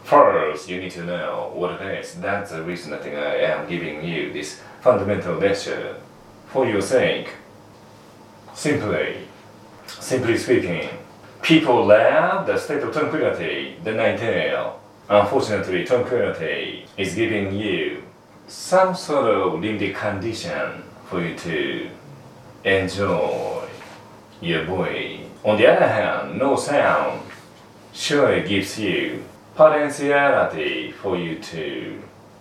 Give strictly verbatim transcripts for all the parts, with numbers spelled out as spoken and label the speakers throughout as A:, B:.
A: First, you need to know what it is. That's the reason that I am giving you this fundamental lecture for your sake. Simply, simply speaking, people love the state of tranquility, the nightingale. Unfortunately, tranquility is giving you some sort of limited condition for you to enjoy your body. On the other hand, no sound surely gives you potentiality for you to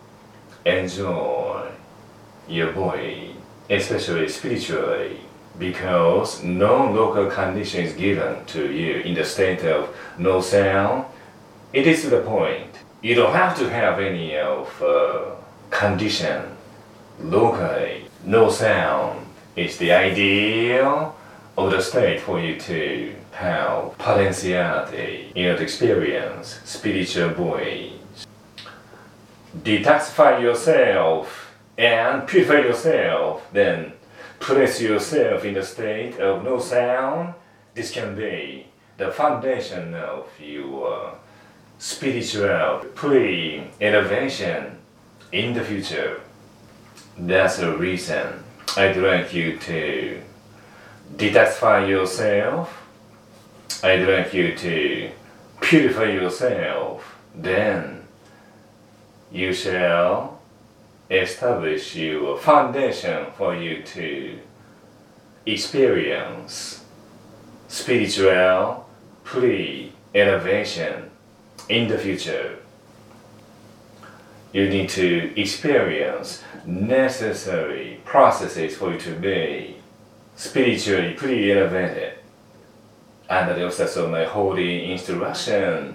A: enjoy your body, especially spiritually, because no local condition is given to you in the state of no sound. It is to the point. You don't have to have any of uh, condition locally. No sound is the ideal of the state for you to have potentiality in order to experience spiritual bodies. Detoxify yourself and purify yourself, then place yourself in the state of no sound. This can be the foundation of your spiritual pre-elevation in the future. That's the reason I'd like you to detoxify yourself. I'd like you to purify yourself. Then you shall establish your foundation for you to experience spiritual pre-elevation in the future. You need to experience necessary processes for you to be spiritually pre-elevated under the auspices of my holy instruction,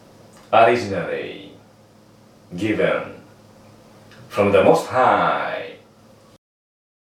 A: originally given from the Most High